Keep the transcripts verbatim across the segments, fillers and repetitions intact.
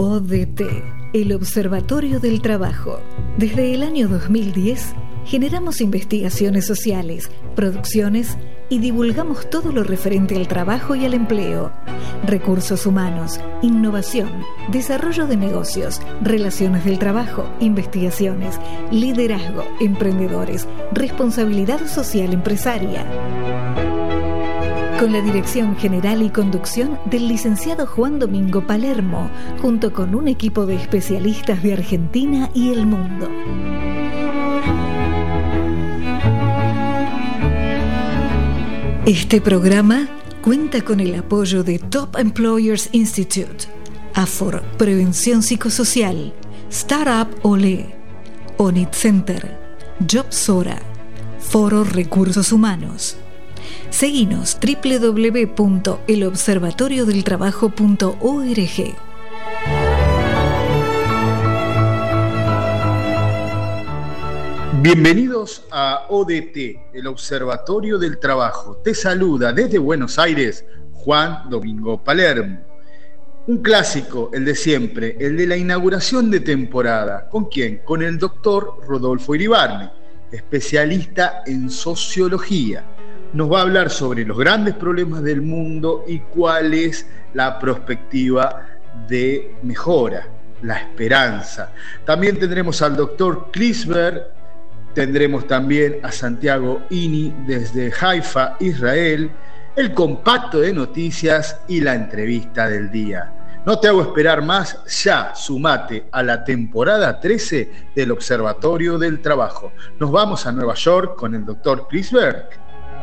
O D T, el Observatorio del Trabajo. Desde el año dos mil diez, generamos investigaciones sociales, producciones y divulgamos todo lo referente al trabajo y al empleo, recursos humanos, innovación, desarrollo de negocios, relaciones del trabajo, investigaciones, liderazgo, emprendedores, responsabilidad social empresaria. Con la dirección general y conducción del licenciado Juan Domingo Palermo, junto con un equipo de especialistas de Argentina y el mundo. Este programa cuenta con el apoyo de Top Employers Institute, AFOR Prevención Psicosocial, Startup Olé, Onit Center, Jobsora, Foro Recursos Humanos. Seguinos doble u doble u doble u punto el observatorio del trabajo punto org. Bienvenidos a O D T, el Observatorio del Trabajo. Te saluda desde Buenos Aires Juan Domingo Palermo. Un clásico, el de siempre, el de la inauguración de temporada. ¿Con quién? Con el doctor Rodolfo Iribarne, especialista en sociología. Nos va a hablar sobre los grandes problemas del mundo y cuál es la perspectiva de mejora, la esperanza. También tendremos al doctor Klisberg, tendremos también a Santiago Ini desde Haifa, Israel, el compacto de noticias y la entrevista del día. No te hago esperar más, ya sumate a la temporada trece del Observatorio del Trabajo. Nos vamos a Nueva York con el doctor Klisberg.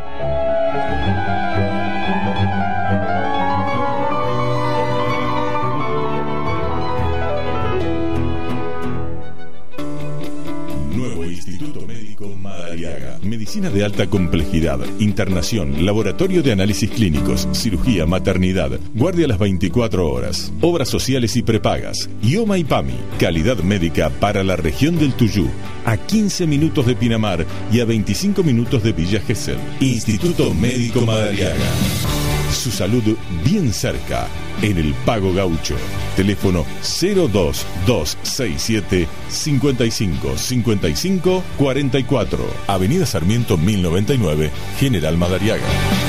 Nuevo Instituto Médico Madariaga. Medicina de alta complejidad, internación, laboratorio de análisis clínicos, cirugía, maternidad, guardia las veinticuatro horas, obras sociales y prepagas, IOMA y PAMI, calidad médica para la región del Tuyú, a quince minutos de Pinamar y a veinticinco minutos de Villa Gesell. Instituto Médico Madariaga. Su salud bien cerca, en el Pago Gaucho. Teléfono cero dos dos seis siete cinco cinco cinco cinco cuatro cuatro. Avenida Sarmiento mil noventa y nueve, General Madariaga.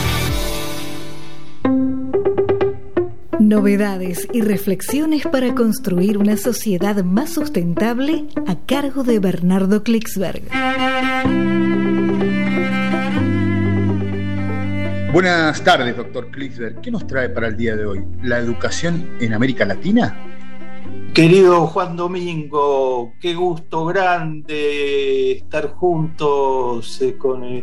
Novedades y reflexiones para construir una sociedad más sustentable a cargo de Bernardo Klisberg. Buenas tardes, doctor Klisberg. ¿Qué nos trae para el día de hoy? ¿La educación en América Latina? Querido Juan Domingo, qué gusto grande estar juntos eh, con, eh,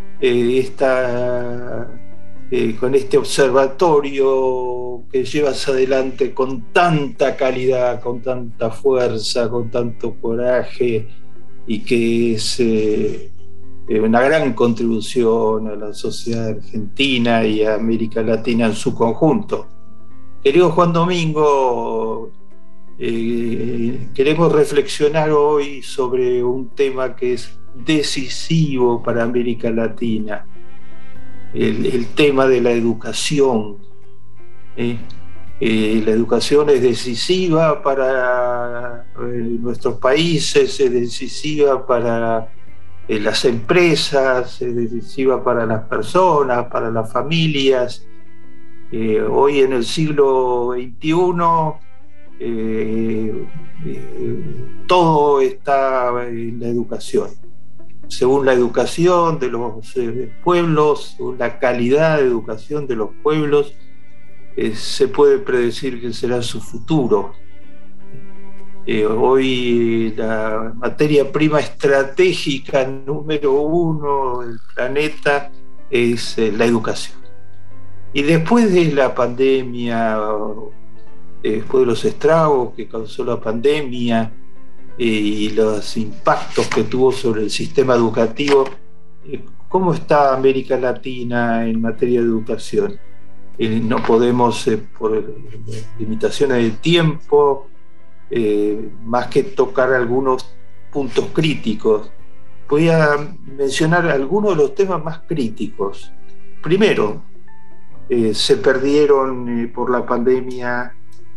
esta, eh, con este observatorio que llevas adelante con tanta calidad, con tanta fuerza, con tanto coraje, y que es eh, una gran contribución a la sociedad argentina y a América Latina en su conjunto. Querido Juan Domingo, eh, queremos reflexionar hoy sobre un tema que es decisivo para América Latina, el, el tema de la educación. ¿eh? Eh, la educación es decisiva para eh, nuestros países, es decisiva para eh, las empresas, es decisiva para las personas, para las familias. Eh, hoy en el siglo veintiuno eh, eh, todo está en la educación. Según la educación de los eh, pueblos, según la calidad de educación de los pueblos, eh, se puede predecir que será su futuro. Eh, hoy la materia prima estratégica número uno del planeta es eh, la educación. Y después de la pandemia, después de los estragos que causó la pandemia eh, y los impactos que tuvo sobre el sistema educativo, eh, ¿cómo está América Latina en materia de educación? Eh, no podemos, eh, por limitaciones de tiempo, eh, más que tocar algunos puntos críticos. Voy a mencionar algunos de los temas más críticos. Primero, Eh, se perdieron eh, por la pandemia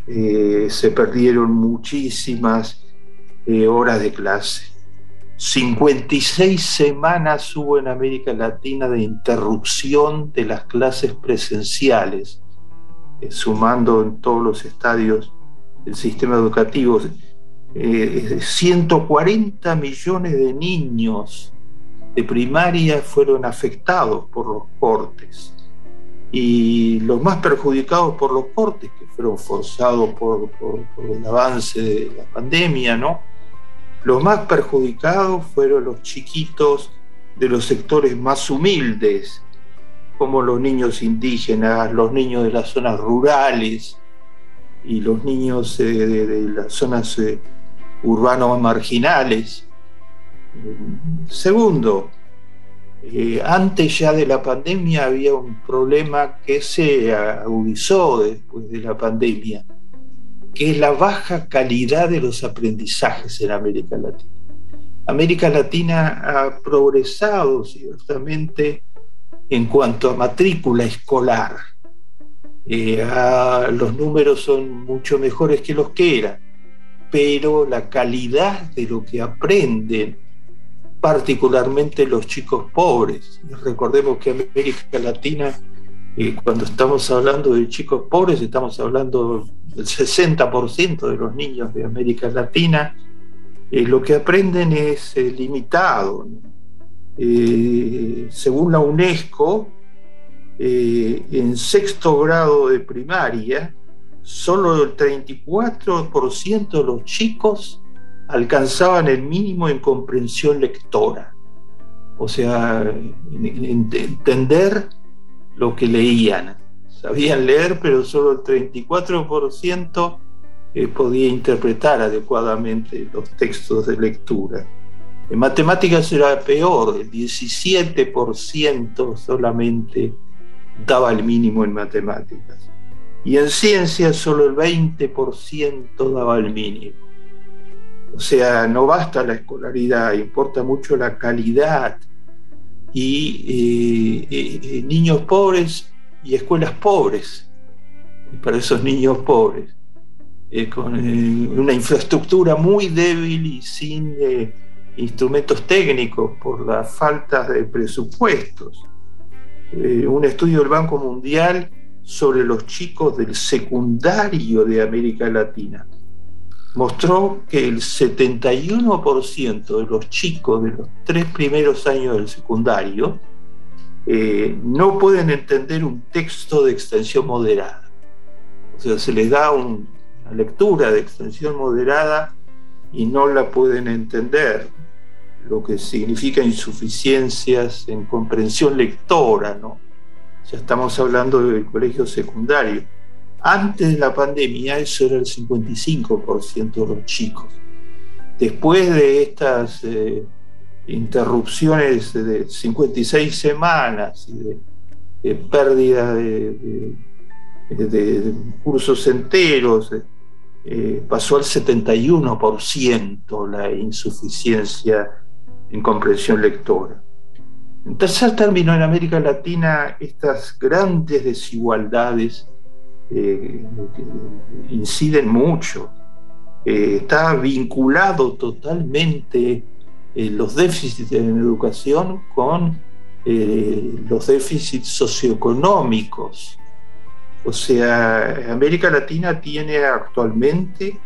eh, se perdieron muchísimas eh, horas de clase. cincuenta y seis semanas hubo en América Latina de interrupción de las clases presenciales, eh, sumando en todos los estadios del sistema educativo. Eh, ciento cuarenta millones de niños de primaria fueron afectados por los cortes, y los más perjudicados por los cortes, que fueron forzados por, por, por el avance de la pandemia, ¿no? Los más perjudicados fueron los chiquitos de los sectores más humildes, como los niños indígenas, los niños de las zonas rurales y los niños eh, de, de las zonas eh, urbanos marginales. Segundo, eh, antes ya de la pandemia había un problema que se agudizó después de la pandemia, que es la baja calidad de los aprendizajes en América Latina. América Latina ha progresado ciertamente en cuanto a matrícula escolar. Eh, a, los números son mucho mejores que los que eran, pero la calidad de lo que aprenden, particularmente los chicos pobres. Recordemos que América Latina, eh, cuando estamos hablando de chicos pobres, estamos hablando del sesenta por ciento de los niños de América Latina, eh, lo que aprenden es eh, limitado. Eh, según la UNESCO, eh, en sexto grado de primaria, solo el treinta y cuatro por ciento de los chicos alcanzaban el mínimo en comprensión lectora, o sea, entender lo que leían. Sabían leer, pero solo el treinta y cuatro por ciento eh, podía interpretar adecuadamente los textos de lectura. En matemáticas era peor, el diecisiete por ciento solamente daba el mínimo en matemáticas. Y en ciencias solo el veinte por ciento daba el mínimo. O sea, no basta la escolaridad, importa mucho la calidad. Y eh, eh, niños pobres y escuelas pobres, y para esos niños pobres, eh, con eh, una infraestructura muy débil y sin eh, instrumentos técnicos por la falta de presupuestos. Eh, un estudio del Banco Mundial sobre los chicos del secundario de América Latina mostró que el setenta y uno por ciento de los chicos de los tres primeros años del secundario eh, no pueden entender un texto de extensión moderada. O sea, se les da un, una lectura de extensión moderada y no la pueden entender, lo que significa insuficiencias en comprensión lectora, ¿no? Ya estamos hablando del colegio secundario. Antes de la pandemia eso era el cincuenta y cinco por ciento de los chicos. Después de estas eh, interrupciones de cincuenta y seis semanas y de, de pérdida de, de, de, de cursos enteros, eh, pasó al setenta y uno por ciento la insuficiencia en comprensión lectora. En tercer término, en América Latina, estas grandes desigualdades Eh, inciden mucho. Eh, está vinculado totalmente eh, los déficits en educación con eh, los déficits socioeconómicos. O sea, América Latina tiene actualmente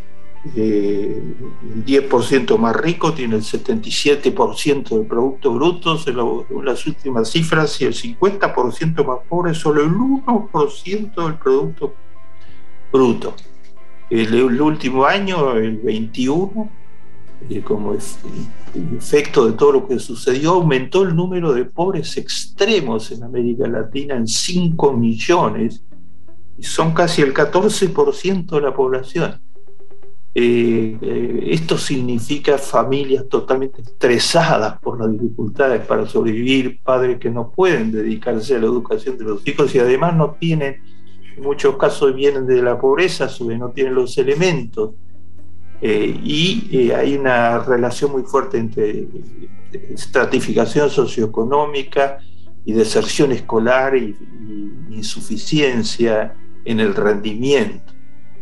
eh, el diez por ciento más rico, tiene el setenta y siete por ciento del Producto Bruto, según las últimas cifras, y el cincuenta por ciento más pobre, solo el uno por ciento del Producto Bruto. El, el último año, el veintiuno, eh, como es, el efecto de todo lo que sucedió, aumentó el número de pobres extremos en América Latina en cinco millones, y son casi el catorce por ciento de la población. Eh, eh, esto significa familias totalmente estresadas por las dificultades para sobrevivir, padres que no pueden dedicarse a la educación de los hijos y además no tienen, en muchos casos vienen de la pobreza, no tienen los elementos, eh, y eh, hay una relación muy fuerte entre estratificación socioeconómica y deserción escolar y, y insuficiencia en el rendimiento.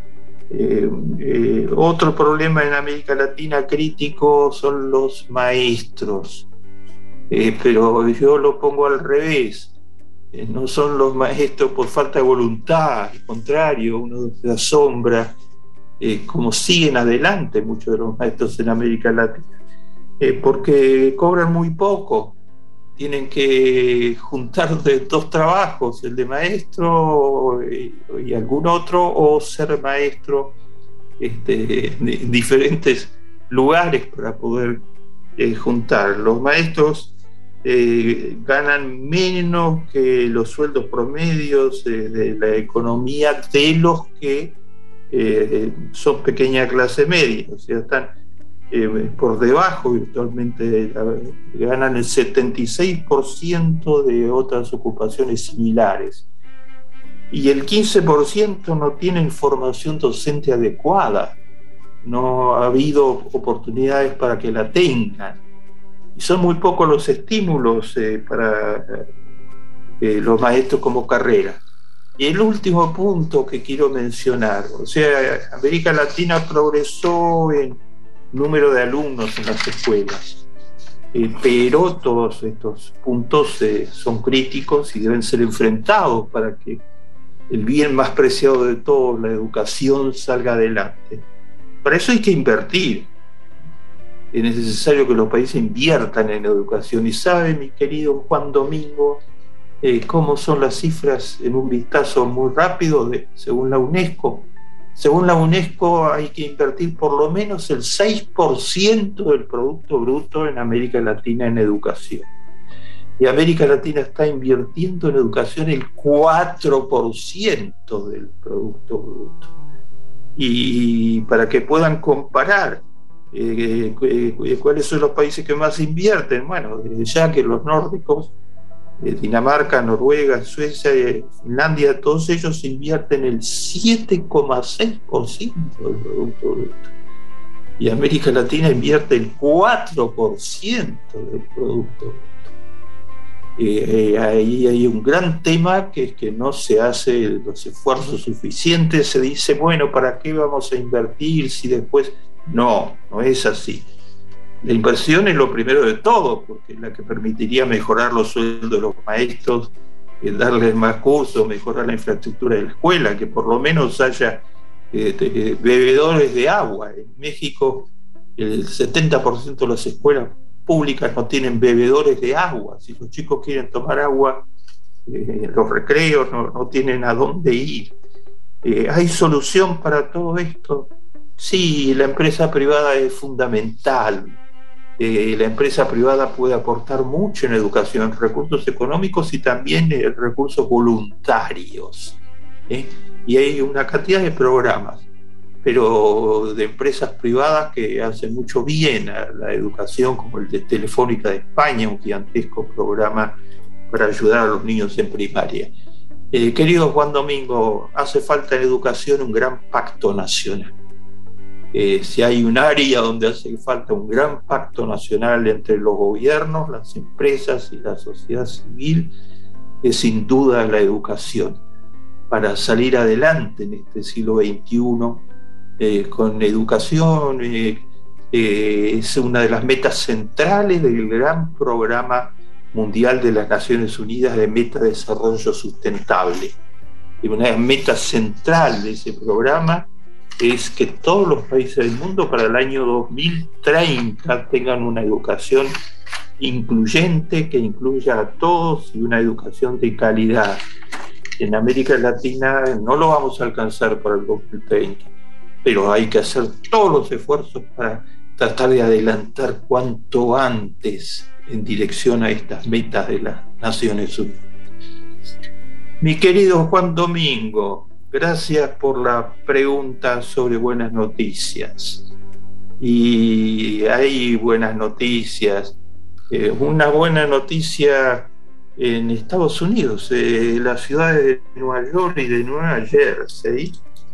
Eh, eh, otro problema en América Latina crítico son los maestros, eh, pero yo lo pongo al revés. Eh, no son los maestros por falta de voluntad, al contrario, uno se asombra eh, cómo siguen adelante muchos de los maestros en América Latina, eh, porque cobran muy poco, tienen que juntar de dos trabajos, el de maestro y, y algún otro, o ser maestro este, en diferentes lugares para poder eh, juntar. Los maestros eh, ganan menos que los sueldos promedios eh, de la economía de los que eh, son pequeña clase media, o sea, están Eh, por debajo virtualmente, ganan el setenta y seis por ciento de otras ocupaciones similares. Y el quince por ciento no tienen formación docente adecuada, no ha habido oportunidades para que la tengan. Y son muy pocos los estímulos eh, para eh, los maestros como carrera. Y el último punto que quiero mencionar, o sea, América Latina progresó en número de alumnos en las escuelas, eh, pero todos estos puntos eh, son críticos y deben ser enfrentados para que el bien más preciado de todos, la educación, salga adelante. Para eso hay que invertir. Es necesario que los países inviertan en educación. Y sabe, mi querido Juan Domingo, eh, cómo son las cifras en un vistazo muy rápido de, según la UNESCO. Según la UNESCO hay que invertir por lo menos el seis por ciento del Producto Bruto en América Latina en educación. Y América Latina está invirtiendo en educación el cuatro por ciento del Producto Bruto. Y para que puedan comparar eh, eh, cuáles son los países que más invierten, bueno, desde ya que los nórdicos, Dinamarca, Noruega, Suecia, Finlandia, todos ellos invierten el siete coma seis por ciento del Producto Bruto. Y América Latina invierte el cuatro por ciento del Producto Bruto. Eh, eh, ahí hay un gran tema que es que no se hacen los esfuerzos suficientes. Se dice, bueno, ¿para qué vamos a invertir si después...? No, no es así. La inversión es lo primero de todo, porque es la que permitiría mejorar los sueldos de los maestros, eh, darles más cursos, mejorar la infraestructura de la escuela, que por lo menos haya eh, de, bebedores de agua. En México el setenta por ciento de las escuelas públicas no tienen bebedores de agua. Si los chicos quieren tomar agua eh, en los recreos, no, no tienen a dónde ir. Eh, ¿Hay solución para todo esto? Sí, la empresa privada es fundamental. Eh, la empresa privada puede aportar mucho en educación, recursos económicos y también eh, recursos voluntarios. ¿eh? Y hay una cantidad de programas, pero de empresas privadas que hacen mucho bien a la educación, como el de Telefónica de España, un gigantesco programa para ayudar a los niños en primaria. Eh, querido Juan Domingo, hace falta en educación un gran pacto nacional. Eh, si hay un área donde hace falta un gran pacto nacional entre los gobiernos, las empresas y la sociedad civil, es sin duda la educación. Para salir adelante en este siglo veintiuno, eh, con educación, eh, eh, es una de las metas centrales del gran programa mundial de las Naciones Unidas de Meta de Desarrollo Sustentable. Y una meta central de ese programa es que todos los países del mundo para el año dos mil treinta tengan una educación incluyente, que incluya a todos, y una educación de calidad. En América Latina no lo vamos a alcanzar para el dos mil treinta, pero hay que hacer todos los esfuerzos para tratar de adelantar cuanto antes en dirección a estas metas de las Naciones Unidas. Mi querido Juan Domingo, gracias por la pregunta sobre buenas noticias. Y hay buenas noticias. Eh, una buena noticia en Estados Unidos, eh, las ciudades de Nueva York y de Nueva Jersey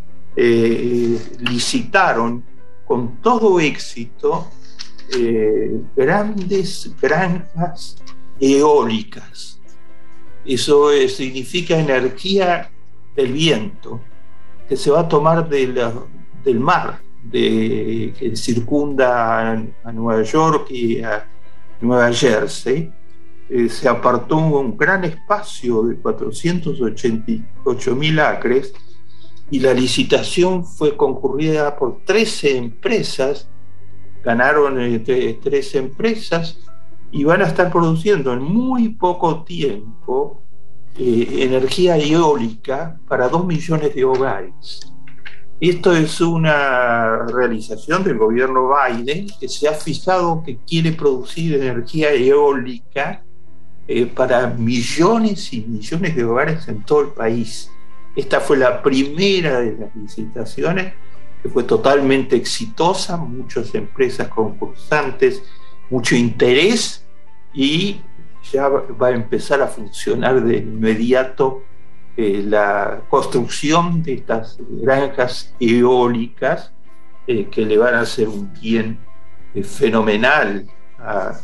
eh, licitaron con todo éxito eh, grandes granjas eólicas. Eso eh, significa energía del viento, que se va a tomar de, la, del mar de, que circunda a Nueva York y a Nueva Jersey. Eh, se apartó un gran espacio de cuatrocientos ochenta y ocho mil acres y la licitación fue concurrida por trece empresas. Ganaron eh, trece empresas y van a estar produciendo en muy poco tiempo eh, energía eólica para dos millones de hogares. Esto es una realización del gobierno Biden, que se ha fijado que quiere producir energía eólica eh, para millones y millones de hogares en todo el país. Esta fue la primera de las licitaciones, que fue totalmente exitosa, muchas empresas concursantes, mucho interés, y ya va a empezar a funcionar de inmediato eh, la construcción de estas granjas eólicas eh, que le van a hacer un bien eh, fenomenal a,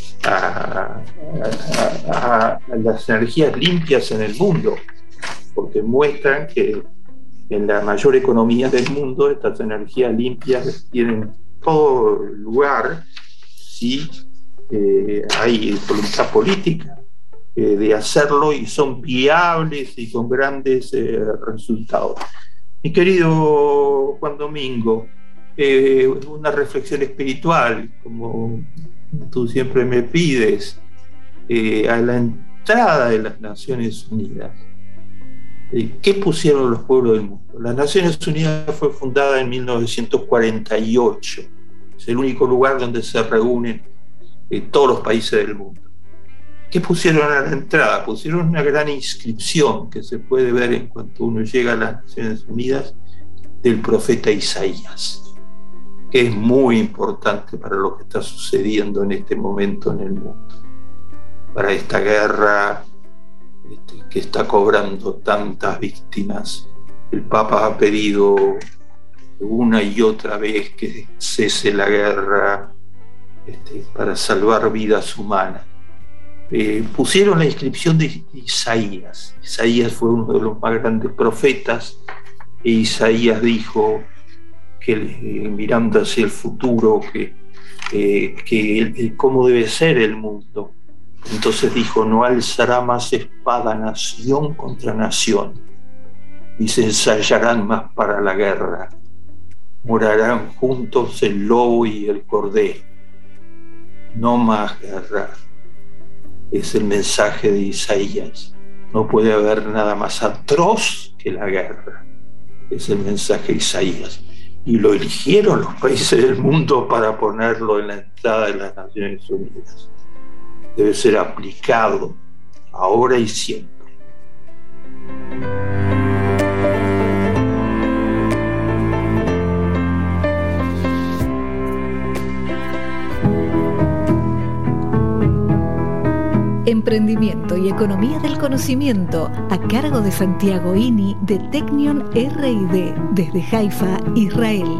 a, a, a, a las energías limpias en el mundo, porque muestran que en la mayor economía del mundo estas energías limpias tienen todo lugar si eh, hay voluntad política eh, de hacerlo, y son viables y con grandes eh, resultados. Mi querido Juan Domingo, eh, una reflexión espiritual, como tú siempre me pides, eh, a la entrada de las Naciones Unidas. ¿Qué pusieron los pueblos del mundo? Las Naciones Unidas fue fundada en mil novecientos cuarenta y ocho. Es el único lugar donde se reúnen eh, todos los países del mundo. ¿Qué pusieron a la entrada? Pusieron una gran inscripción que se puede ver en cuanto uno llega a las Naciones Unidas, del profeta Isaías, que es muy importante para lo que está sucediendo en este momento en el mundo, para esta guerra que está cobrando tantas víctimas. El Papa ha pedido una y otra vez que cese la guerra este, para salvar vidas humanas. Eh, pusieron la inscripción de Isaías. Isaías fue uno de los más grandes profetas, e Isaías dijo que eh, mirando hacia el futuro, que, eh, que eh, cómo debe ser el mundo. Entonces dijo: no alzará más espada nación contra nación, y se ensayarán más para la guerra. Morarán juntos el lobo y el cordero. No más guerra. Es el mensaje de Isaías. No puede haber nada más atroz que la guerra. Es el mensaje de Isaías. Y lo eligieron los países del mundo para ponerlo en la entrada de las Naciones Unidas. Debe ser aplicado ahora y siempre. Emprendimiento y economía del conocimiento, a cargo de Santiago Ini de Technion R y D, desde Haifa, Israel.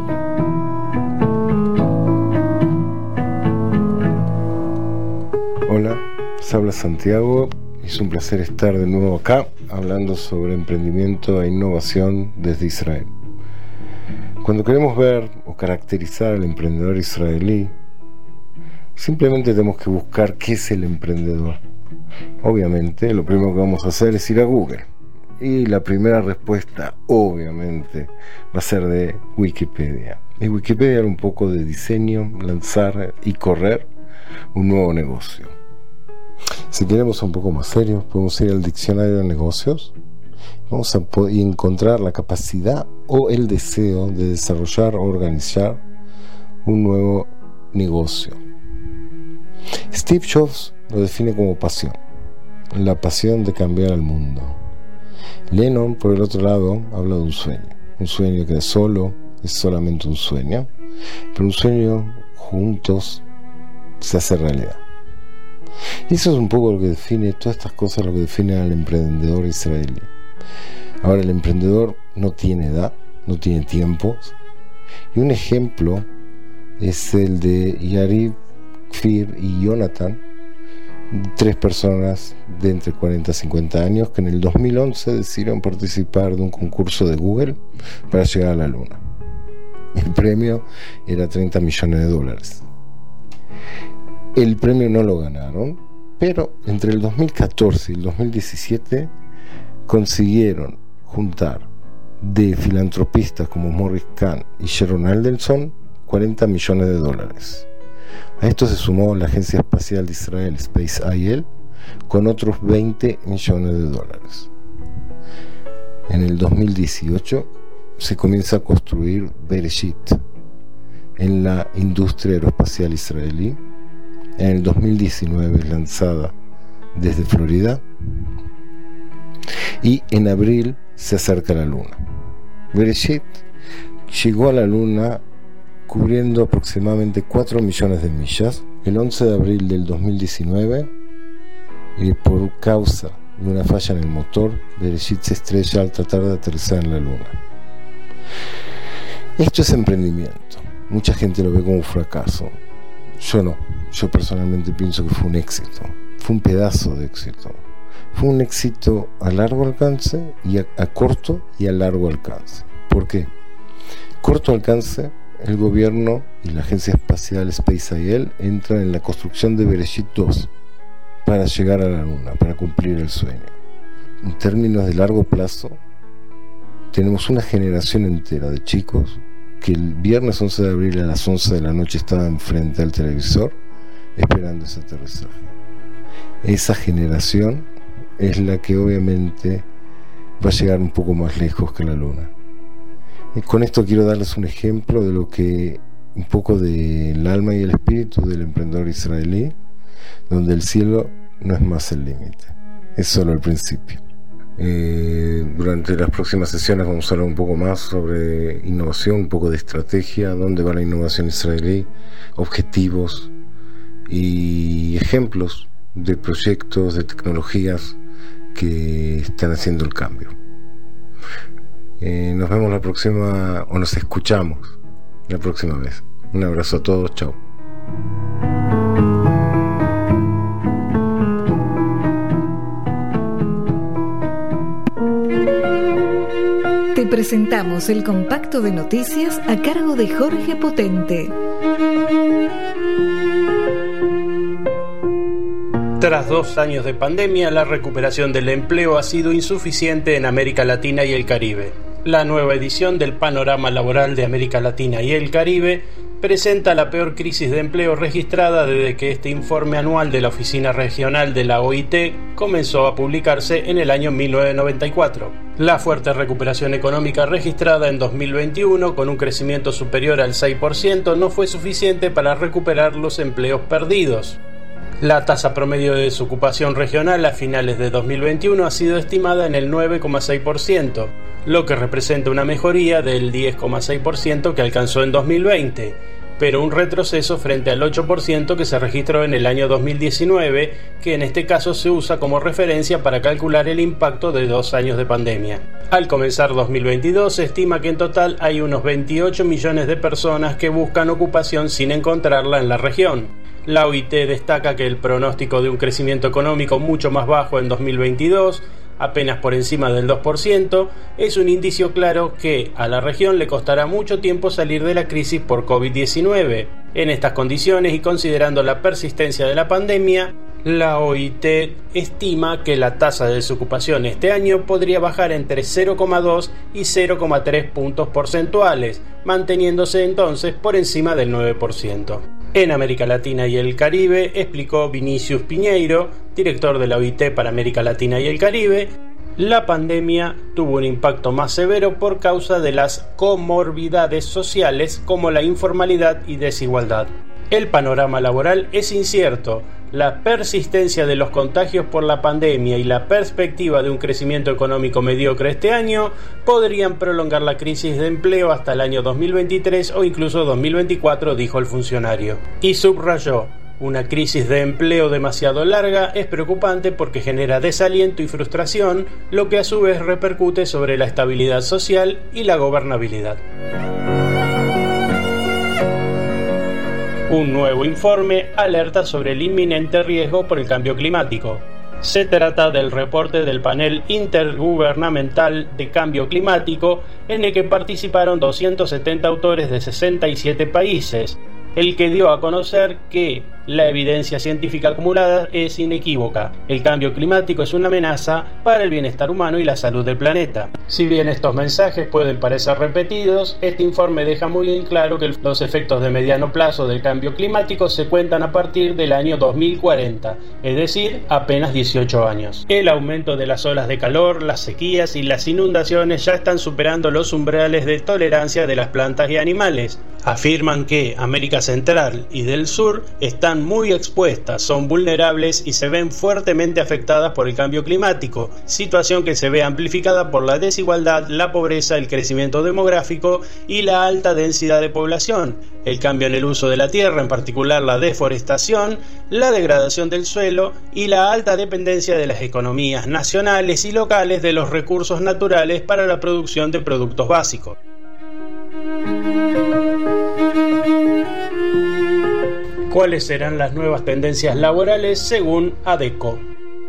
Hola, les habla Santiago. Es un placer estar de nuevo acá hablando sobre emprendimiento e innovación desde Israel. Cuando queremos ver o caracterizar al emprendedor israelí, simplemente tenemos que buscar qué es el emprendedor. Obviamente, lo primero que vamos a hacer es ir a Google. Y la primera respuesta, obviamente, va a ser de Wikipedia. Y Wikipedia era un poco de diseño, lanzar y correr un nuevo negocio. Si queremos un poco más serios, podemos ir al diccionario de negocios. Vamos a poder encontrar la capacidad o el deseo de desarrollar o organizar un nuevo negocio. Steve Jobs lo define como pasión, la pasión de cambiar al mundo. Lennon, por el otro lado, habla de un sueño, un sueño que solo es solamente un sueño, pero un sueño juntos se hace realidad. Y eso es un poco lo que define, todas estas cosas, lo que define al emprendedor israelí. Ahora, el emprendedor no tiene edad, no tiene tiempos, y un ejemplo es el de Yariv, Kfir y Jonathan, tres personas de entre cuarenta y cincuenta años que en el dos mil once decidieron participar de un concurso de Google para llegar a la luna. El premio era treinta millones de dólares. El premio no lo ganaron, pero entre el dos mil catorce y el dos mil diecisiete consiguieron juntar de filantropistas como Morris Kahn y Sharon Aldenson cuarenta millones de dólares. A esto se sumó la Agencia Espacial de Israel, Space I L, con otros veinte millones de dólares. En el dos mil dieciocho se comienza a construir Bereshit en la industria aeroespacial israelí. En el dos mil diecinueve es lanzada desde Florida y en abril se acerca a la Luna. Bereshit llegó a la Luna cubriendo aproximadamente cuatro millones de millas. El once de abril del dos mil diecinueve, y por causa de una falla en el motor, Bereshit se estrella al tratar de aterrizar en la Luna. Esto es emprendimiento. Mucha gente lo ve como un fracaso. Yo no. Yo personalmente pienso que fue un éxito. Fue un pedazo de éxito. Fue un éxito a largo alcance y a, a corto y a largo alcance. ¿Por qué? Corto alcance, el gobierno y la agencia espacial Space I L entran en la construcción de Bereshit dos para llegar a la Luna, para cumplir el sueño. En términos de largo plazo, tenemos una generación entera de chicos que el viernes once de abril a las once de la noche estaban frente al televisor esperando ese aterrizaje. Esa generación es la que obviamente va a llegar un poco más lejos que la Luna. Y con esto quiero darles un ejemplo de lo que un poco del alma y el espíritu del emprendedor israelí, donde el cielo no es más el límite, es solo el principio. Eh, durante las próximas sesiones vamos a hablar un poco más sobre innovación, un poco de estrategia, dónde va la innovación israelí, objetivos y ejemplos de proyectos, de tecnologías que están haciendo el cambio. Eh, nos vemos la próxima, o nos escuchamos la próxima vez. Un abrazo a todos, chao. Te presentamos el compacto de noticias a cargo de Jorge Potente. Tras dos años de pandemia, la recuperación del empleo ha sido insuficiente en América Latina y el Caribe. La nueva edición del Panorama Laboral de América Latina y el Caribe presenta la peor crisis de empleo registrada desde que este informe anual de la Oficina Regional de la O I T comenzó a publicarse en el año mil novecientos noventa y cuatro. La fuerte recuperación económica registrada en dos mil veintiuno, con un crecimiento superior al seis por ciento, no fue suficiente para recuperar los empleos perdidos. La tasa promedio de desocupación regional a finales de dos mil veintiuno ha sido estimada en el nueve coma seis por ciento, lo que representa una mejoría del diez coma seis por ciento que alcanzó en dos mil veinte, pero un retroceso frente al ocho por ciento que se registró en el año dos mil diecinueve, que en este caso se usa como referencia para calcular el impacto de dos años de pandemia. Al comenzar dos mil veintidós, se estima que en total hay unos veintiocho millones de personas que buscan ocupación sin encontrarla en la región. La O I T destaca que el pronóstico de un crecimiento económico mucho más bajo en dos mil veintidós, apenas por encima del dos por ciento, es un indicio claro que a la región le costará mucho tiempo salir de la crisis por COVID diecinueve. En estas condiciones y considerando la persistencia de la pandemia, la O I T estima que la tasa de desocupación este año podría bajar entre cero coma dos y cero coma tres puntos porcentuales, manteniéndose entonces por encima del nueve por ciento. En América Latina y el Caribe, explicó Vinicius Piñeiro, director de la O I T para América Latina y el Caribe, la pandemia tuvo un impacto más severo por causa de las comorbidades sociales como la informalidad y desigualdad. El panorama laboral es incierto. La persistencia de los contagios por la pandemia y la perspectiva de un crecimiento económico mediocre este año podrían prolongar la crisis de empleo hasta el año dos mil veintitrés o incluso dos mil veinticuatro, dijo el funcionario. Y subrayó: una crisis de empleo demasiado larga es preocupante porque genera desaliento y frustración, lo que a su vez repercute sobre la estabilidad social y la gobernabilidad. Un nuevo informe alerta sobre el inminente riesgo por el cambio climático. Se trata del reporte del Panel Intergubernamental de Cambio Climático, en el que participaron doscientos setenta autores de sesenta y siete países, el que dio a conocer que la evidencia científica acumulada es inequívoca. El cambio climático es una amenaza para el bienestar humano y la salud del planeta. Si bien estos mensajes pueden parecer repetidos, este informe deja muy en claro que los efectos de mediano plazo del cambio climático se cuentan a partir del año dos mil cuarenta, es decir, apenas dieciocho años. El aumento de las olas de calor, las sequías y las inundaciones ya están superando los umbrales de tolerancia de las plantas y animales. Afirman que América Central y del Sur están muy expuestas, son vulnerables y se ven fuertemente afectadas por el cambio climático, situación que se ve amplificada por la desigualdad, la pobreza, el crecimiento demográfico y la alta densidad de población, el cambio en el uso de la tierra, en particular la deforestación, la degradación del suelo y la alta dependencia de las economías nacionales y locales de los recursos naturales para la producción de productos básicos. ¿Cuáles serán las nuevas tendencias laborales según ADECO?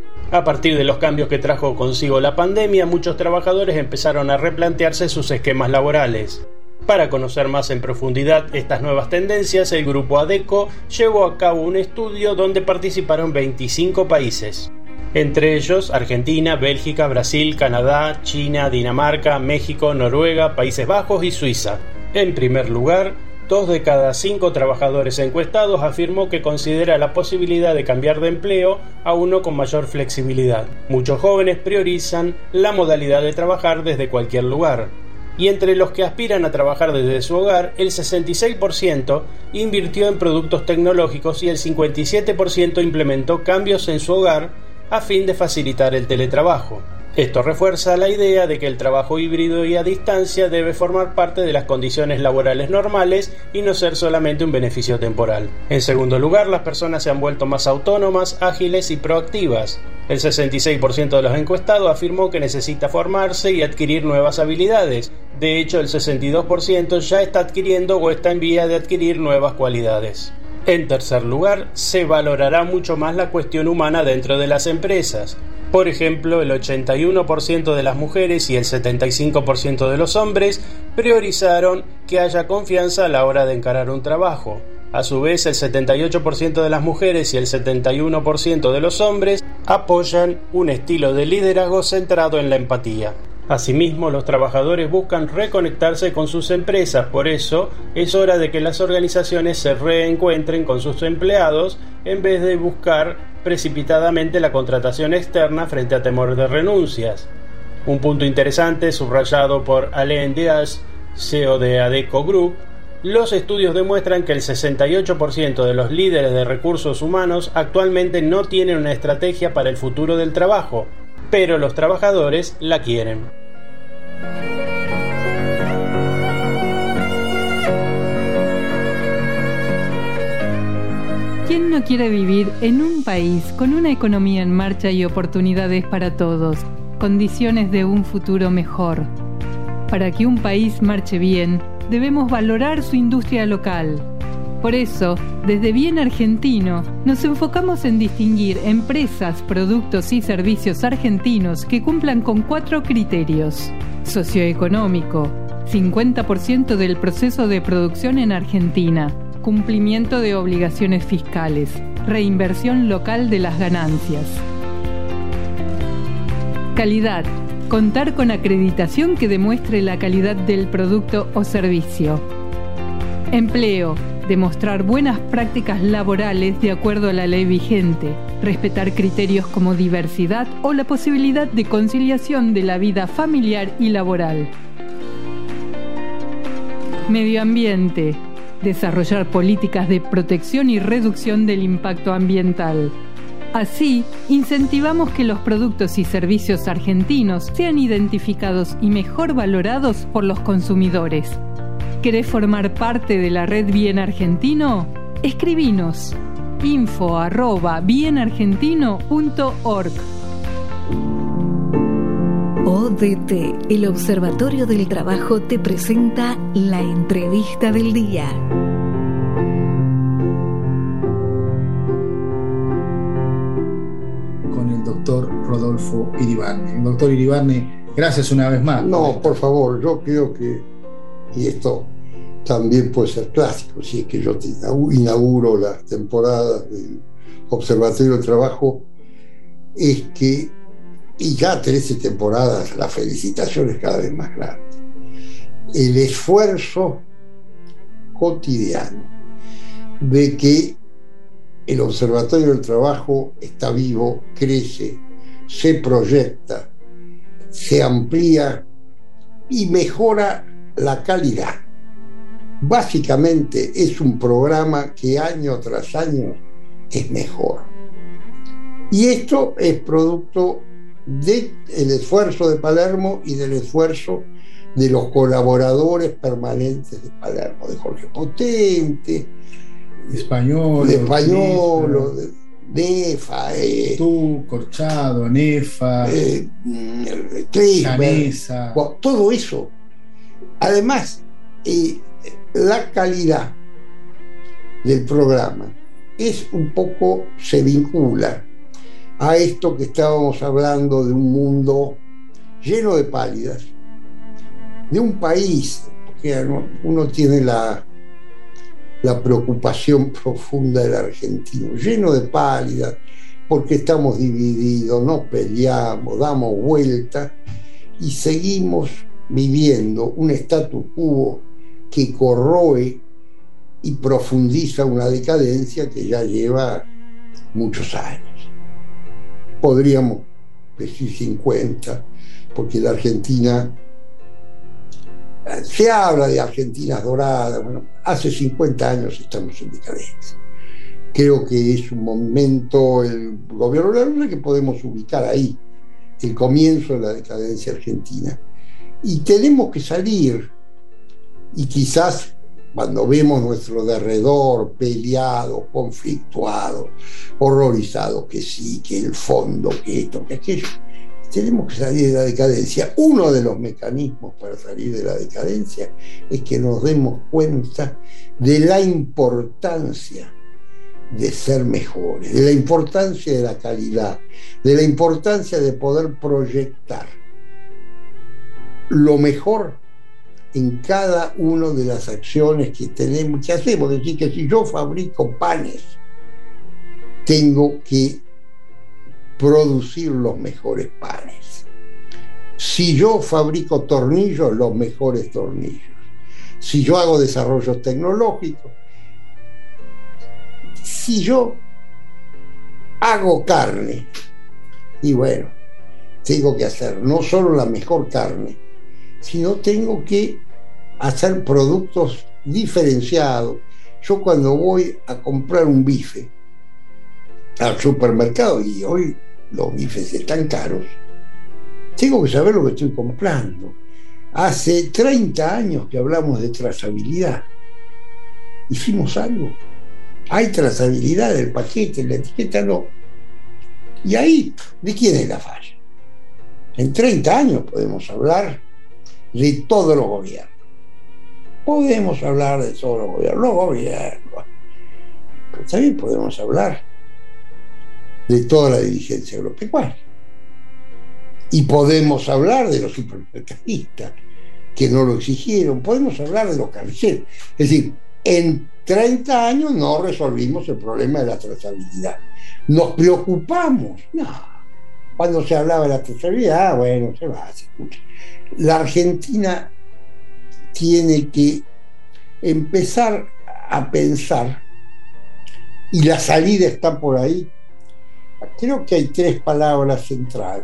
A partir de los cambios que trajo consigo la pandemia, muchos trabajadores empezaron a replantearse sus esquemas laborales. Para conocer más en profundidad estas nuevas tendencias, el grupo ADECO llevó a cabo un estudio donde participaron veinticinco países. Entre ellos Argentina, Bélgica, Brasil, Canadá, China, Dinamarca, México, Noruega, Países Bajos y Suiza. En primer lugar, dos de cada cinco trabajadores encuestados afirmó que considera la posibilidad de cambiar de empleo a uno con mayor flexibilidad. Muchos jóvenes priorizan la modalidad de trabajar desde cualquier lugar. Y entre los que aspiran a trabajar desde su hogar, el sesenta y seis por ciento invirtió en productos tecnológicos y el cincuenta y siete por ciento implementó cambios en su hogar a fin de facilitar el teletrabajo. Esto refuerza la idea de que el trabajo híbrido y a distancia debe formar parte de las condiciones laborales normales y no ser solamente un beneficio temporal. En segundo lugar, las personas se han vuelto más autónomas, ágiles y proactivas. El sesenta y seis por ciento de los encuestados afirmó que necesita formarse y adquirir nuevas habilidades. De hecho, el sesenta y dos por ciento ya está adquiriendo o está en vía de adquirir nuevas cualidades. En tercer lugar, se valorará mucho más la cuestión humana dentro de las empresas. Por ejemplo, el ochenta y uno por ciento de las mujeres y el setenta y cinco por ciento de los hombres priorizaron que haya confianza a la hora de encarar un trabajo. A su vez, el setenta y ocho por ciento de las mujeres y el setenta y uno por ciento de los hombres apoyan un estilo de liderazgo centrado en la empatía. Asimismo, los trabajadores buscan reconectarse con sus empresas, por eso es hora de que las organizaciones se reencuentren con sus empleados en vez de buscar precipitadamente la contratación externa frente a temor de renuncias. Un punto interesante subrayado por Alain Diaz, C E O de ADECO Group: los estudios demuestran que el sesenta y ocho por ciento de los líderes de recursos humanos actualmente no tienen una estrategia para el futuro del trabajo, pero los trabajadores la quieren. ¿Quién no quiere vivir en un país con una economía en marcha y oportunidades para todos, condiciones de un futuro mejor? Para que un país marche bien, debemos valorar su industria local. Por eso, desde Bien Argentino, nos enfocamos en distinguir empresas, productos y servicios argentinos que cumplan con cuatro criterios. Socioeconómico, cincuenta por ciento del proceso de producción en Argentina. Cumplimiento de obligaciones fiscales. Reinversión local de las ganancias. Calidad. Contar con acreditación que demuestre la calidad del producto o servicio. Empleo. Demostrar buenas prácticas laborales de acuerdo a la ley vigente. Respetar criterios como diversidad o la posibilidad de conciliación de la vida familiar y laboral. Medio ambiente. Desarrollar políticas de protección y reducción del impacto ambiental. Así, incentivamos que los productos y servicios argentinos sean identificados y mejor valorados por los consumidores. ¿Querés formar parte de la red Bien Argentino? Escribinos info arroba bienargentino punto org. O D T, el Observatorio del Trabajo, te presenta la entrevista del día. Con el doctor Rodolfo Iribarne. Doctor Iribarne, gracias una vez más. No, por favor, yo creo que, y esto también puede ser clásico, si es que yo inauguro las temporadas del Observatorio del Trabajo, es que, y ya trece temporadas, la felicitación es cada vez más grande. El esfuerzo cotidiano de que el Observatorio del Trabajo está vivo, crece, se proyecta, se amplía y mejora la calidad. Básicamente es un programa que año tras año es mejor. Y esto es producto del esfuerzo de Palermo y del esfuerzo de los colaboradores permanentes de Palermo, de Jorge Potente, de Español, de Español, de Nefa, eh, tú, Corchado, Nefa, eh, Canesa, todo eso. Además, eh, la calidad del programa es un poco, se vincula a esto que estábamos hablando de un mundo lleno de pálidas, de un país que uno tiene la, la preocupación profunda del argentino, lleno de pálidas, porque estamos divididos, nos peleamos, damos vueltas y seguimos viviendo un status quo que corroe y profundiza una decadencia que ya lleva muchos años. Podríamos decir cincuenta, porque la Argentina, se habla de Argentinas doradas, bueno, hace cincuenta años estamos en decadencia. Creo que es un momento, el gobierno de la Luna, que podemos ubicar ahí, el comienzo de la decadencia argentina. Y tenemos que salir, y quizás cuando vemos nuestro derredor peleado, conflictuado, horrorizado, que sí, que el fondo, que esto, que aquello, tenemos que salir de la decadencia. Uno de los mecanismos para salir de la decadencia es que nos demos cuenta de la importancia de ser mejores, de la importancia de la calidad, de la importancia de poder proyectar lo mejor en cada una de las acciones que tenemos, que hacemos. Es decir, que si yo fabrico panes, tengo que producir los mejores panes. Si yo fabrico tornillos, los mejores tornillos. Si yo hago desarrollos tecnológicos, si yo hago carne, y bueno, tengo que hacer no solo la mejor carne, sino tengo que hacer productos diferenciados. Yo cuando voy a comprar un bife al supermercado, y hoy los bifes están caros, tengo que saber lo que estoy comprando. Hace treinta años que hablamos de trazabilidad. ¿Hicimos algo? Hay trazabilidad del paquete, la etiqueta no. Y ahí, ¿de quién es la falla? En treinta años podemos hablar de todos los gobiernos. Podemos hablar de todos los gobiernos, los gobiernos. Pero también podemos hablar de toda la dirigencia agropecuaria. Y podemos hablar de los supermercadistas que no lo exigieron. Podemos hablar de los carniceros. Es decir, en treinta años no resolvimos el problema de la trazabilidad. ¿Nos preocupamos? No. Cuando se hablaba de la trazabilidad, bueno, se va, se escucha. La Argentina tiene que empezar a pensar, y la salida está por ahí. Creo que hay tres palabras centrales: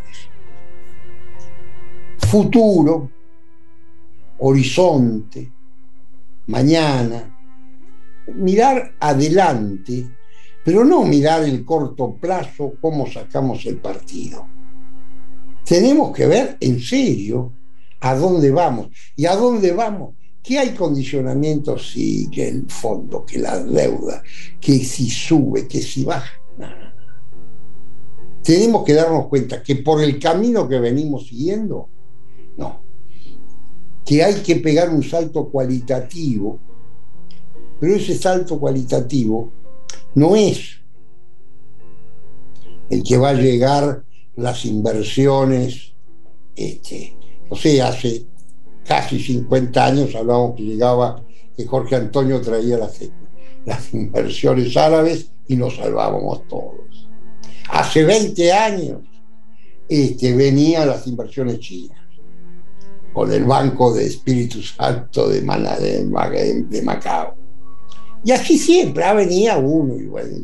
futuro, horizonte, mañana. Mirar adelante, pero no mirar el corto plazo, cómo sacamos el partido. Tenemos que ver en serio a dónde vamos. ¿Y a dónde vamos? ¿Que hay condicionamientos? Sí, que el fondo, que la deuda, que si sube, que si baja. No, no, no. Tenemos que darnos cuenta que por el camino que venimos siguiendo, no. Que hay que pegar un salto cualitativo, pero ese salto cualitativo no es el que va a llegar las inversiones, este, no sé, hace casi cincuenta años hablábamos que llegaba, que Jorge Antonio traía las, las inversiones árabes y nos salvábamos todos. Hace veinte años este, venían las inversiones chinas, con el Banco de Espíritu Santo de, Mana, de, de Macao. Y así siempre, ah, venía uno y bueno.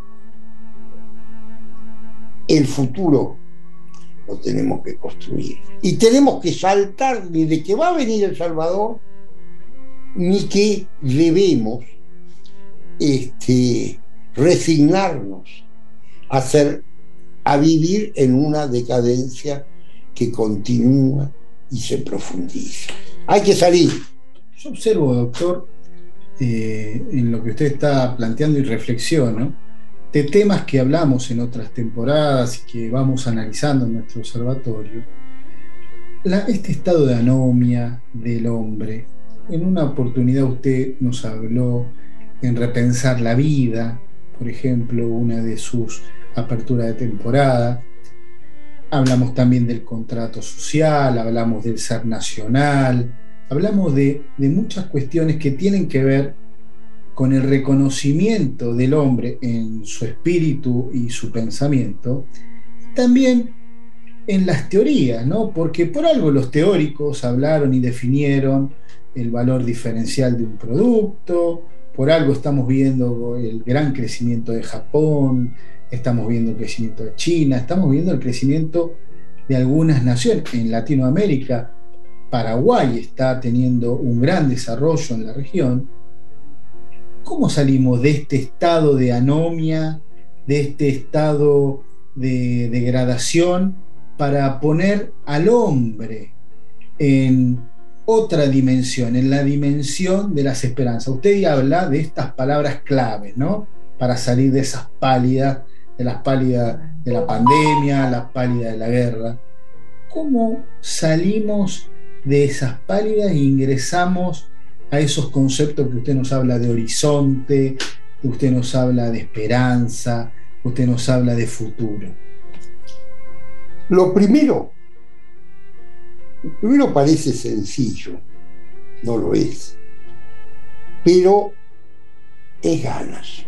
El futuro lo tenemos que construir. Y tenemos que saltar ni de que va a venir El Salvador, ni que debemos este, resignarnos a, hacer, a vivir en una decadencia que continúa y se profundiza. Hay que salir. Yo observo, doctor, eh, en lo que usted está planteando y reflexiono, de temas que hablamos en otras temporadas y que vamos analizando en nuestro observatorio, la, este estado de anomia del hombre. En una oportunidad usted nos habló en repensar la vida, por ejemplo, una de sus aperturas de temporada. Hablamos también del contrato social, hablamos del ser nacional, hablamos de, de muchas cuestiones que tienen que ver con el reconocimiento del hombre en su espíritu y su pensamiento, también en las teorías, ¿no? Porque por algo los teóricos hablaron y definieron el valor diferencial de un producto, por algo estamos viendo el gran crecimiento de Japón, estamos viendo el crecimiento de China, estamos viendo el crecimiento de algunas naciones. En Latinoamérica, Paraguay está teniendo un gran desarrollo en la región. ¿Cómo salimos de este estado de anomia, de este estado de degradación, para poner al hombre en otra dimensión, en la dimensión de las esperanzas? Usted habla de estas palabras claves, ¿no? Para salir de esas pálidas, de las pálidas de la pandemia, las pálidas de la guerra. ¿Cómo salimos de esas pálidas e ingresamos a esos conceptos que usted nos habla de horizonte, que usted nos habla de esperanza, que usted nos habla de futuro? Lo primero, lo primero parece sencillo, no lo es, pero es ganas.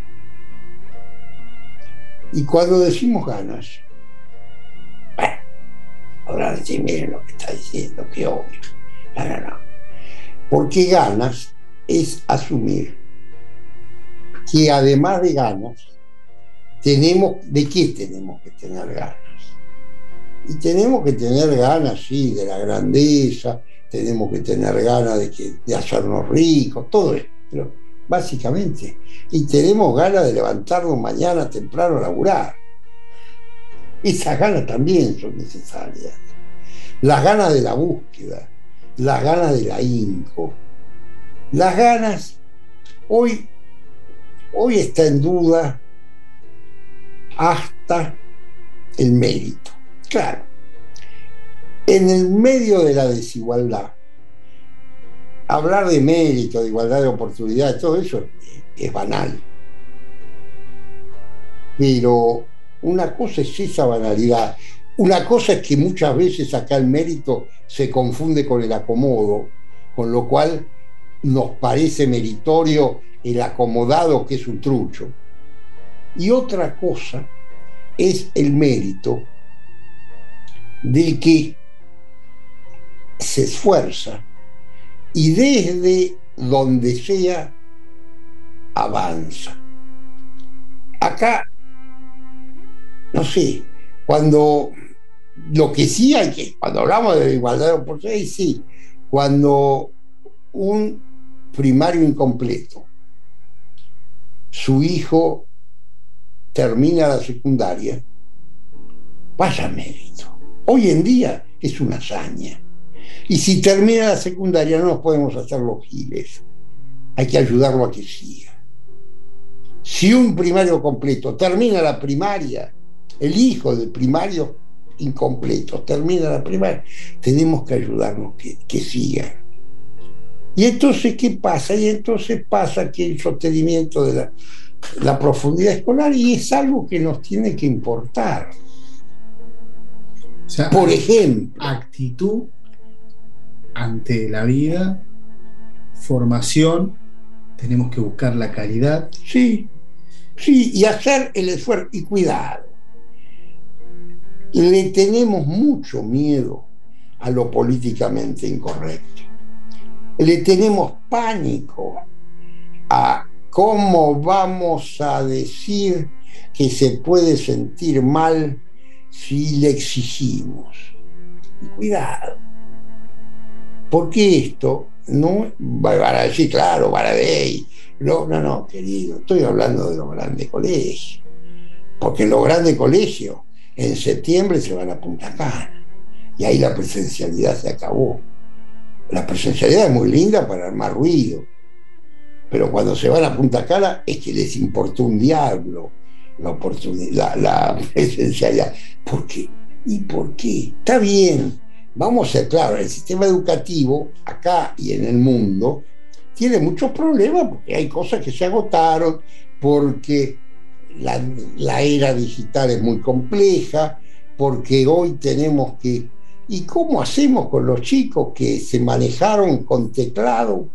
Y cuando decimos ganas, bueno, ahora sí, miren lo que está diciendo, qué obvio. No, no, no. Porque ganas es asumir que además de ganas, tenemos, ¿de qué tenemos que tener ganas? Y tenemos que tener ganas, sí, de la grandeza, tenemos que tener ganas de, que, de hacernos ricos, todo eso, pero básicamente, y tenemos ganas de levantarnos mañana temprano a laburar. Esas ganas también son necesarias. Las ganas de la búsqueda, las ganas del ahínco, las ganas, hoy, hoy está en duda hasta el mérito. Claro, en el medio de la desigualdad, hablar de mérito, de igualdad de oportunidades, todo eso es, es banal. Pero una cosa es esa banalidad. Una cosa es que muchas veces acá el mérito se confunde con el acomodo, con lo cual nos parece meritorio el acomodado, que es un trucho. Y otra cosa es el mérito del que se esfuerza y desde donde sea avanza. Acá, no sé, cuando lo que sí hay que, cuando hablamos de igualdad de oportunidades, sí, cuando un primario incompleto, su hijo termina la secundaria, vaya mérito. Hoy en día es una hazaña. Y si termina la secundaria no nos podemos hacer los giles. Hay que ayudarlo a que siga. Si un primario completo termina la primaria, el hijo del primario incompleto termina la primaria, tenemos que ayudarnos que, que sigan. Y entonces, ¿qué pasa? Y entonces pasa que el sostenimiento de la, la profundidad escolar, y es algo que nos tiene que importar. O sea, por ejemplo, actitud ante la vida, formación, tenemos que buscar la calidad. Sí, sí, y hacer el esfuerzo, y cuidado. Le tenemos mucho miedo a lo políticamente incorrecto. Le tenemos pánico a cómo vamos a decir que se puede sentir mal si le exigimos. Y cuidado, porque esto no van a decir, claro, Baradei. No, no, no, querido, estoy hablando de los grandes colegios. Porque los grandes colegios en septiembre se van a Punta Cana. Y ahí la presencialidad se acabó. La presencialidad es muy linda para armar ruido. Pero cuando se van a Punta Cana es que les importó un diablo la oportunidad, la, la presencialidad. ¿Por qué? ¿Y por qué? Está bien. Vamos a ser claros, el sistema educativo, acá y en el mundo, tiene muchos problemas porque hay cosas que se agotaron, porque la, la era digital es muy compleja, porque hoy tenemos que... ¿Y cómo hacemos con los chicos que se manejaron con teclado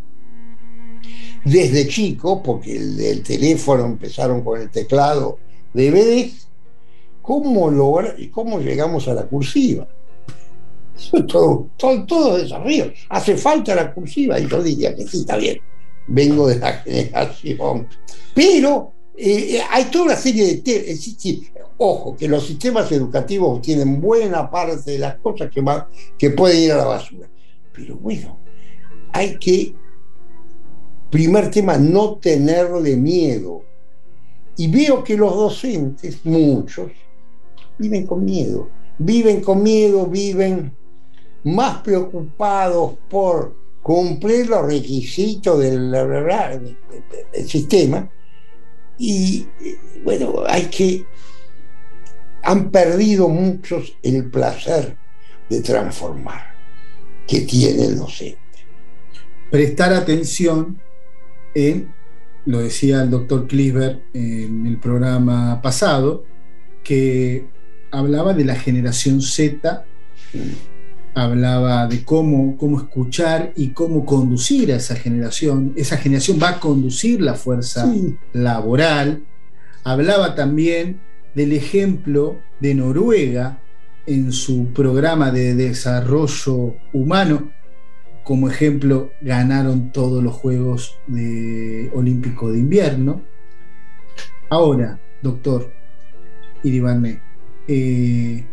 desde chicos? Porque el, el teléfono empezaron con el teclado de bebés. ¿Cómo, logra, ¿Cómo llegamos a la cursiva? Todo, todo, todo desafío. Hace falta la cursiva, y yo diría que sí, está bien, vengo de la generación, pero eh, hay toda una serie de temas. Sí, sí. Ojo, que los sistemas educativos tienen buena parte de las cosas que, va, que pueden ir a la basura, pero bueno, hay que, primer tema, no tenerle miedo. Y veo que los docentes, muchos, viven con miedo, viven con miedo, viven más preocupados por cumplir los requisitos del, del, del sistema. Y bueno, hay que... han perdido muchos el placer de transformar que tiene el docente. Prestar atención en, lo decía el doctor Klisber en el programa pasado, que hablaba de la generación Z, hablaba de cómo, cómo escuchar y cómo conducir a esa generación. Esa generación va a conducir la fuerza sí. laboral. Hablaba también del ejemplo de Noruega en su programa de desarrollo humano. Como ejemplo, ganaron todos los Juegos de, Olímpicos de Invierno. Ahora, doctor Iribarne, eh,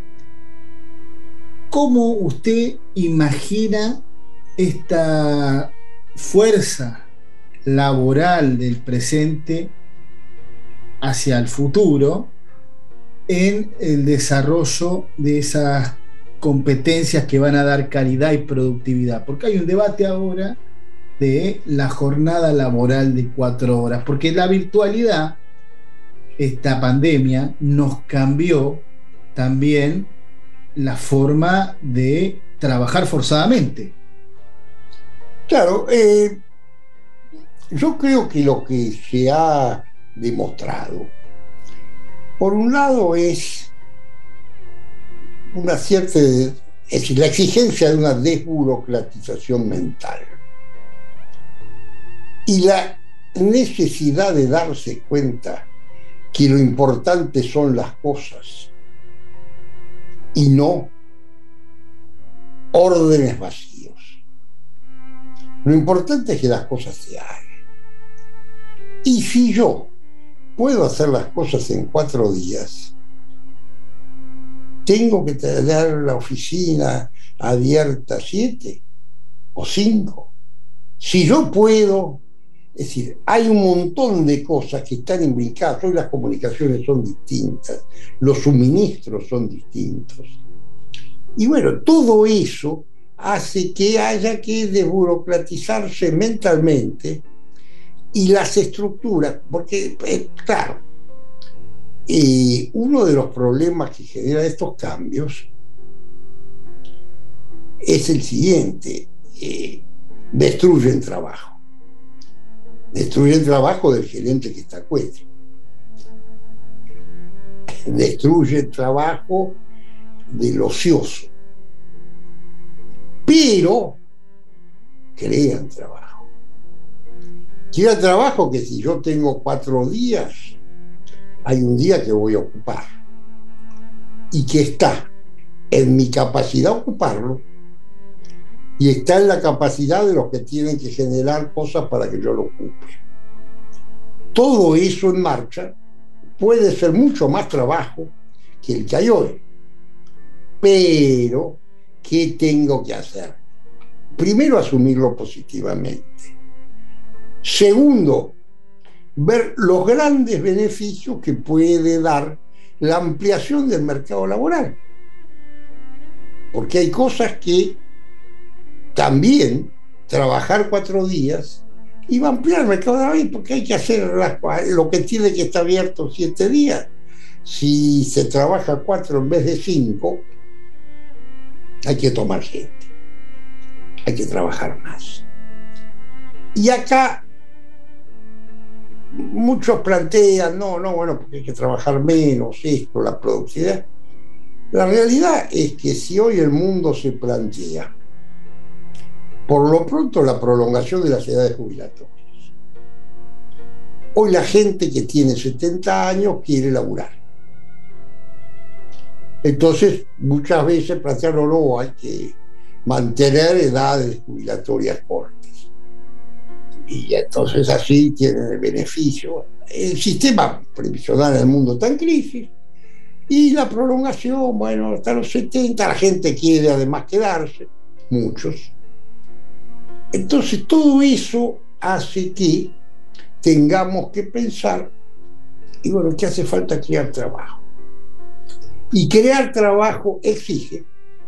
¿cómo usted imagina esta fuerza laboral del presente hacia el futuro en el desarrollo de esas competencias que van a dar calidad y productividad? Porque hay un debate ahora de la jornada laboral de cuatro horas, porque la virtualidad, esta pandemia, nos cambió también la forma de trabajar forzadamente. Claro, eh, yo creo que lo que se ha demostrado, por un lado, es una cierta, es decir, la exigencia de una desburocratización mental y la necesidad de darse cuenta que lo importante son las cosas y no órdenes vacíos. Lo importante es que las cosas se hagan. Y si yo puedo hacer las cosas en cuatro días, tengo que tener la oficina abierta siete o cinco. Si yo puedo, es decir, hay un montón de cosas que están imbricadas. Hoy las comunicaciones son distintas, los suministros son distintos. Y bueno, todo eso hace que haya que desburocratizarse mentalmente y las estructuras, porque, eh, claro, eh, uno de los problemas que generan estos cambios es el siguiente: eh, destruyen trabajo. Destruye el trabajo del gerente que está a cuesta. Destruye el trabajo del ocioso, pero crean trabajo. Crean trabajo que si yo tengo cuatro días, hay un día que voy a ocupar y que está en mi capacidad de ocuparlo y está en la capacidad de los que tienen que generar cosas para que yo lo ocupe. Todo eso en marcha puede ser mucho más trabajo que el que hay hoy. Pero, ¿qué tengo que hacer? Primero, asumirlo positivamente. Segundo, ver los grandes beneficios que puede dar la ampliación del mercado laboral. Porque hay cosas que también trabajar cuatro días y va a ampliar el mercado laboral, porque hay que hacer las, lo que tiene que estar abierto siete días. Si se trabaja cuatro en vez de cinco, hay que tomar gente, hay que trabajar más. Y acá muchos plantean, no, no, bueno, porque hay que trabajar menos, esto, la productividad. La realidad es que si hoy el mundo se plantea, por lo pronto, la prolongación de las edades jubilatorias. Hoy la gente que tiene setenta años quiere laburar. Entonces, muchas veces plantearon, no, hay que mantener edades jubilatorias cortas. Y entonces así tienen el beneficio. El sistema previsional en el mundo está en crisis. Y la prolongación, bueno, hasta los setenta, la gente quiere además quedarse, muchos. Entonces todo eso hace que tengamos que pensar, y bueno, que hace falta crear trabajo. Y crear trabajo exige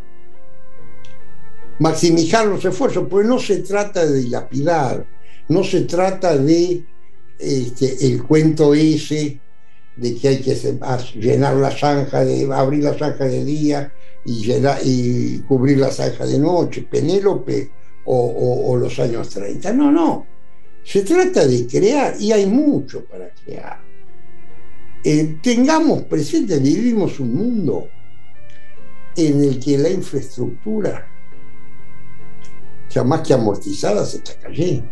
maximizar los esfuerzos, porque no se trata de dilapidar, no se trata de este, el cuento ese de que hay que llenar la zanja, de, abrir la zanja de día y, llenar, y cubrir la zanja de noche, Penélope o, o, o los años treinta. No, no. Se trata de crear, y hay mucho para crear. Eh, tengamos presente, vivimos un mundo en el que la infraestructura, ya más que amortizada, se está cayendo.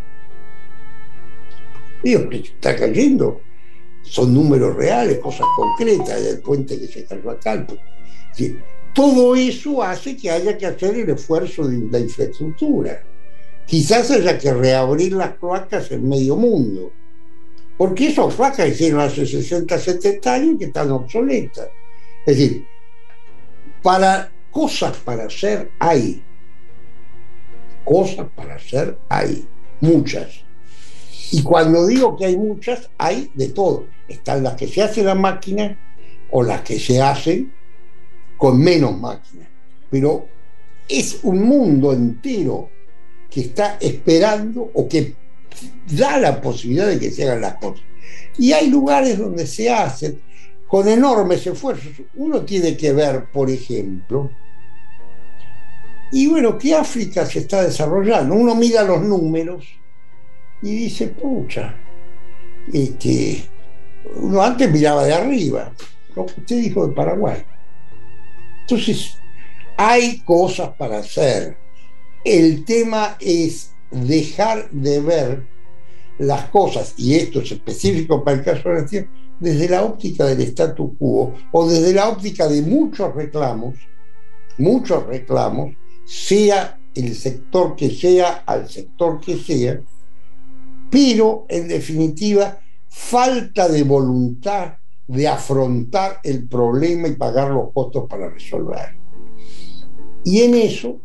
Digo, que está cayendo. Son números reales, cosas concretas, el puente que se cayó acá. Sí. Todo eso hace que haya que hacer el esfuerzo de la infraestructura. Quizás haya que reabrir las cloacas en medio mundo, porque esas cloacas hicieron hace sesenta, setenta años que están obsoletas. Es decir, para cosas para hacer hay, cosas para hacer hay, muchas. Y cuando digo que hay muchas, hay de todo. Están las que se hace la máquina o las que se hacen con menos máquinas. Pero es un mundo entero que está esperando o que da la posibilidad de que se hagan las cosas. Y hay lugares donde se hacen con enormes esfuerzos. Uno tiene que ver, por ejemplo, y bueno, que África se está desarrollando. Uno mira los números y dice, pucha, este, uno antes miraba de arriba, lo que usted dijo de Paraguay. Entonces, hay cosas para hacer. El tema es dejar de ver las cosas, y esto es específico para el caso de la tierra, desde la óptica del statu quo, o desde la óptica de muchos reclamos, muchos reclamos, sea el sector que sea, al sector que sea, pero en definitiva falta de voluntad de afrontar el problema y pagar los costos para resolverlo. Y en eso,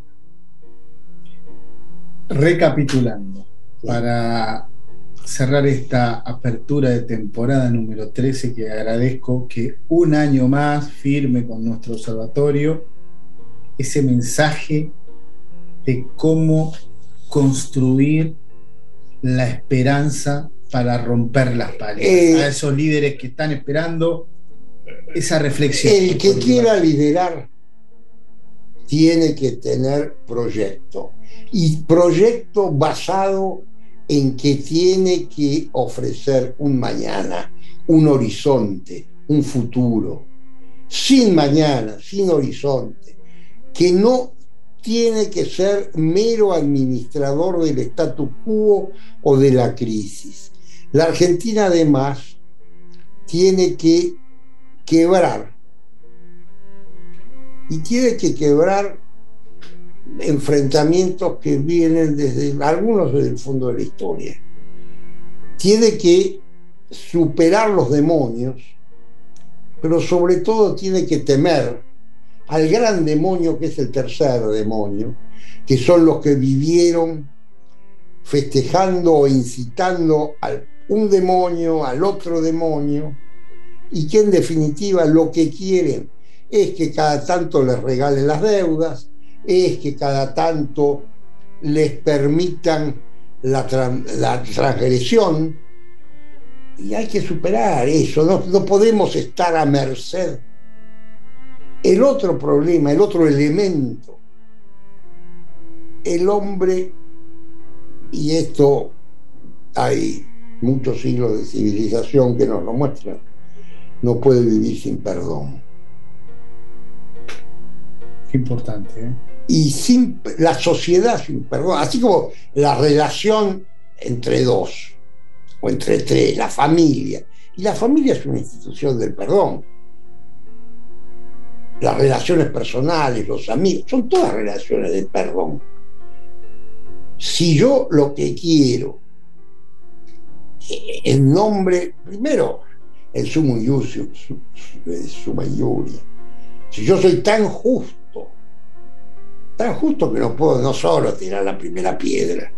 recapitulando, sí, para cerrar esta apertura de temporada número trece, que agradezco que un año más firme con nuestro observatorio, ese mensaje de cómo construir la esperanza para romper las paredes, eh, a esos líderes que están esperando esa reflexión. El que quiera liderar tiene que tener proyecto, y proyecto basado en que tiene que ofrecer un mañana, un horizonte, un futuro. sin mañana, sin horizonte, que no tiene que ser mero administrador del status quo o de la crisis. La Argentina además tiene que quebrar, y tiene que quebrar enfrentamientos que vienen desde, algunos desde el fondo de la historia. Tiene que superar los demonios, pero sobre todo tiene que temer al gran demonio que es el tercer demonio, que son los que vivieron festejando o incitando a un demonio, al otro demonio, y que en definitiva lo que quieren es que cada tanto les regalen las deudas, es que cada tanto les permitan la, tra- la transgresión, y hay que superar eso, no, no podemos estar a merced. El otro problema, el otro elemento, el hombre, y esto hay muchos siglos de civilización que nos lo muestran, no puede vivir sin perdón. Qué importante, ¿eh? Y sin la sociedad sin perdón, así como la relación entre dos o entre tres, la familia, y la familia es una institución del perdón. Las relaciones personales, los amigos, son todas relaciones de perdón. Si yo lo que quiero, en nombre, primero, el sumum iudium, summa iuria, si yo soy tan justo, tan justo que no puedo no solo tirar la primera piedra,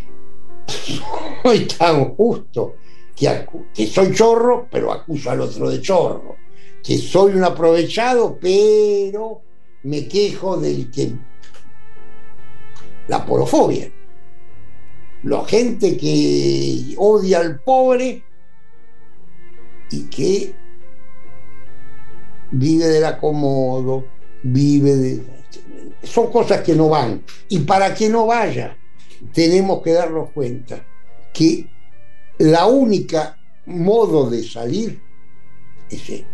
soy tan justo que, acu- que soy chorro, pero acuso al otro de chorro, que soy un aprovechado, pero me quejo del que... La porofobia. La gente que odia al pobre y que vive del acomodo, vive de... Son cosas que no van. Y para que no vaya, tenemos que darnos cuenta que la única modo de salir es este.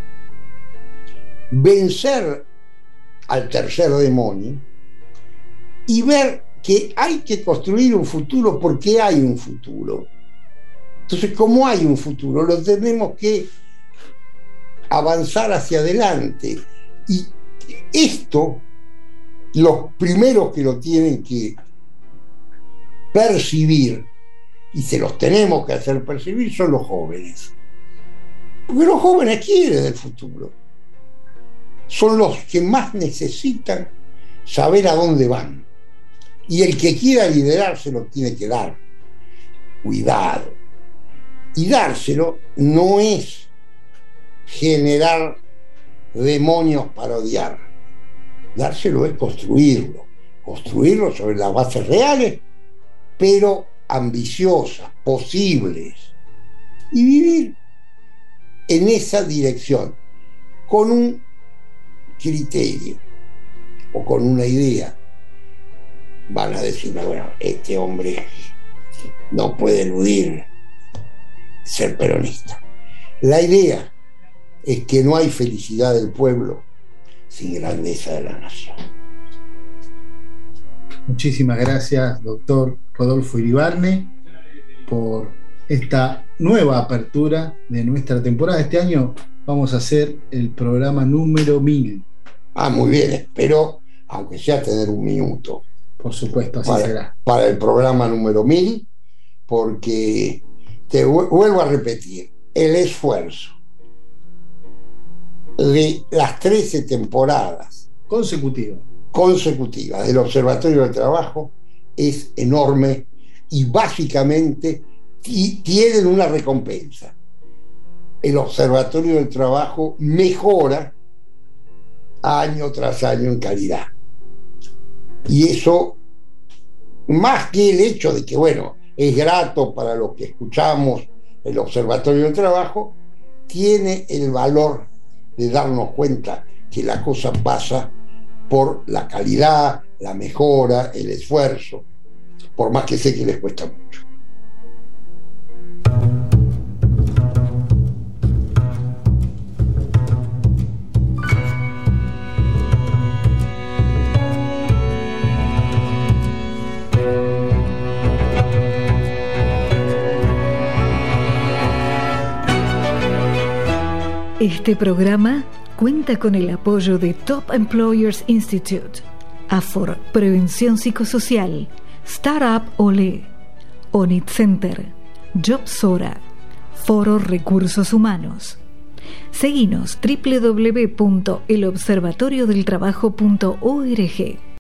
Vencer al tercer demonio y ver que hay que construir un futuro porque hay un futuro. Entonces, como hay un futuro, lo tenemos que avanzar hacia adelante. Y esto, los primeros que lo tienen que percibir, y se los tenemos que hacer percibir, son los jóvenes. Porque los jóvenes quieren el futuro. Son los que más necesitan saber a dónde van. Y el que quiera liderarse lo tiene que dar. Cuidado. Y dárselo no es generar demonios para odiar. Dárselo es construirlo. Construirlo sobre las bases reales, pero ambiciosas, posibles. Y vivir en esa dirección, con un criterio o con una idea. Van a decirme, bueno, este hombre no puede eludir ser peronista. La idea es que no hay felicidad del pueblo sin grandeza de la nación. Muchísimas gracias, doctor Rodolfo Iribarne, por esta nueva apertura de nuestra temporada. Este año vamos a hacer el programa número mil. Ah, muy bien, espero, aunque sea tener un minuto. Por supuesto, así para, será. Para el programa número mil, porque te vuelvo a repetir, el esfuerzo de las trece temporadas consecutivas consecutivas del Observatorio del Trabajo es enorme y básicamente t- tienen una recompensa. El Observatorio del Trabajo mejora año tras año en calidad. Y eso, más que el hecho de que, bueno, es grato para los que escuchamos el Observatorio del Trabajo, tiene el valor de darnos cuenta que la cosa pasa por la calidad, la mejora, el esfuerzo, por más que sé que les cuesta mucho. Este programa cuenta con el apoyo de Top Employers Institute, Afor Prevención Psicosocial, Startup Olé, Onit Center, Jobsora, Foro Recursos Humanos. Seguinos doble u doble u doble u punto el observatorio del trabajo punto org.